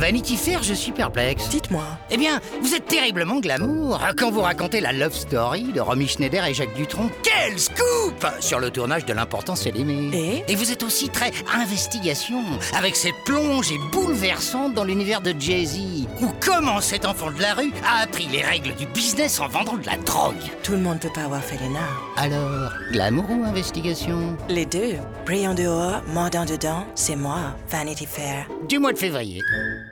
Vanity Fair, je suis perplexe. Dites-moi. Eh bien, vous êtes terriblement glamour quand vous racontez la love story de Romy Schneider et Jacques Dutronc. Quel scoop sur le tournage de L'important c'est d'aimer. Et vous êtes aussi très investigation, avec ces plongées bouleversantes dans l'univers de Jay-Z, ou comment cet enfant de la rue a appris les règles du business en vendant de la drogue. Tout le monde peut pas avoir fait l'ENA. Alors, glamour ou investigation? Les deux. Brillant dehors, mordant dedans, c'est moi, Vanity Fair. Du mois de février.